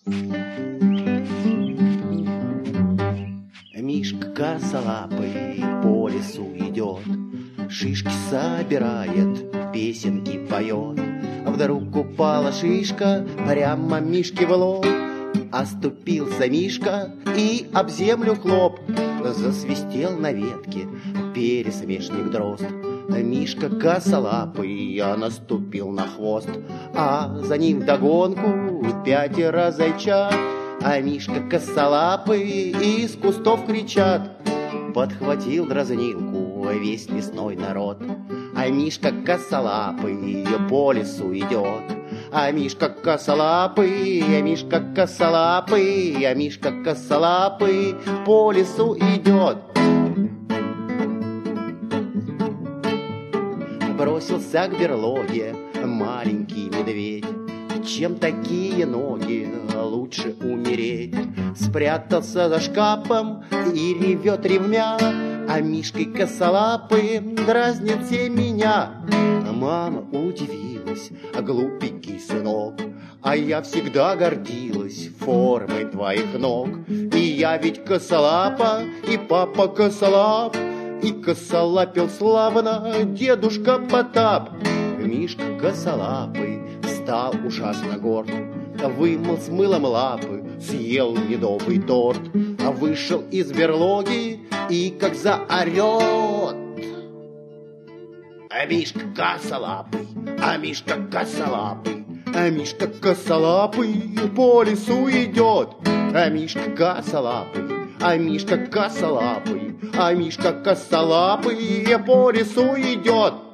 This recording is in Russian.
Мишка косолапый по лесу идет, шишки собирает, песенки поет. Вдруг упала шишка прямо Мишке в лоб. Оступился Мишка и об землю хлоп. Засвистел на ветке пересмешник дрозд. Мишка косолапый, а наступил на хвост, а за ним вдогонку 5 зайчат. А Мишка косолапый из кустов кричат. Подхватил дразнилку весь лесной народ. А Мишка косолапый по лесу идет. А Мишка косолапый, а Мишка косолапый, а Мишка косолапый по лесу идет. Бросился к берлоге маленький медведь. Чем такие ноги, лучше умереть. Спрятался за шкафом и ревет ревмя. А Мишкой косолапым дразнит все меня. Мама удивилась, глупенький сынок, а я всегда гордилась формой твоих ног. И я ведь косолапа, и папа косолап, и косолапил славно дедушка Потап. Мишка косолапый стал ужасно горд, вымыл с мылом лапы, съел медовый торт, а вышел из берлоги и как заорет. А Мишка косолапый, а Мишка косолапый, а Мишка косолапый по лесу идет. А Мишка косолапый, а Мишка косолапый, а Мишка косолапый по лесу идет.